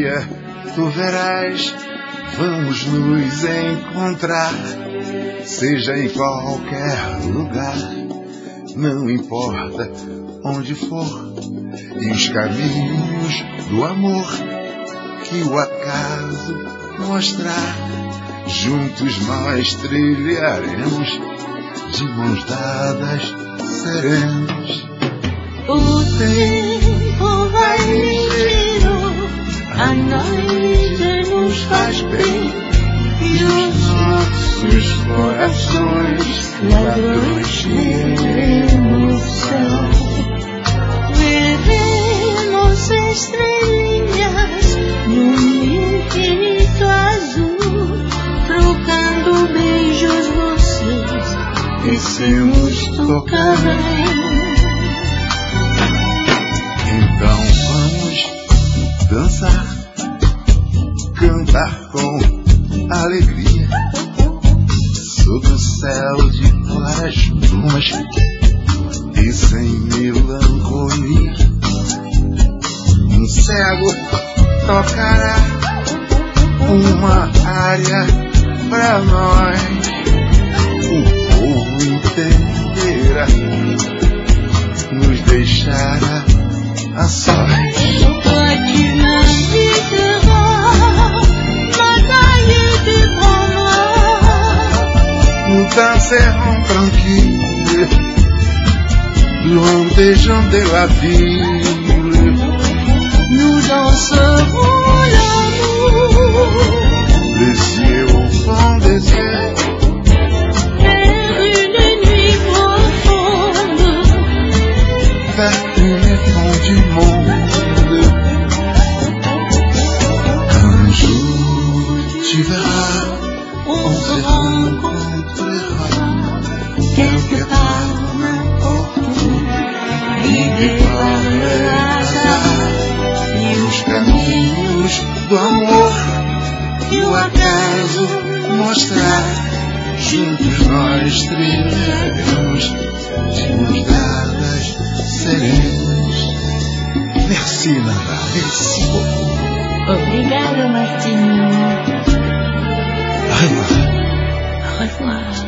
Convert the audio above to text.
dia tu verás, vamos nos encontrar, seja em qualquer lugar, não importa onde for, e os caminhos do amor que o acaso mostrar, juntos nós trilharemos, de mãos dadas seremos. O tempo vai ligeiro, a noite nos faz bem, e os nossos corações ladrões veremos o céu. Veremos estrelinhas no infinito azul, trocando beijos vocês, e se nos tocarem. Então vamos dançar, cantar com alegria, sob o céu de claras plumas e sem melancolia. Um cego tocará uma área pra nós, o povo entenderá, nos deixará a sós. Toi tu m'inviteras, batailler devant moi. Nous danserons tranquilles, loin des gens de la ville. Nous danserons l'amour, Les yeux au fond des yeux, vers une nuit profonde, vers les fonds du monde. Un jour tu verras, on se rencontrera quelque part, n'importe où, guidé par le hasard, e os caminhos do amor que o acaso mostrar, juntos nós trilharemos, de mãos dadas seremos. Merci Nana, merci beaucoup. Obrigada, Martinho. Au revoir. Au revoir.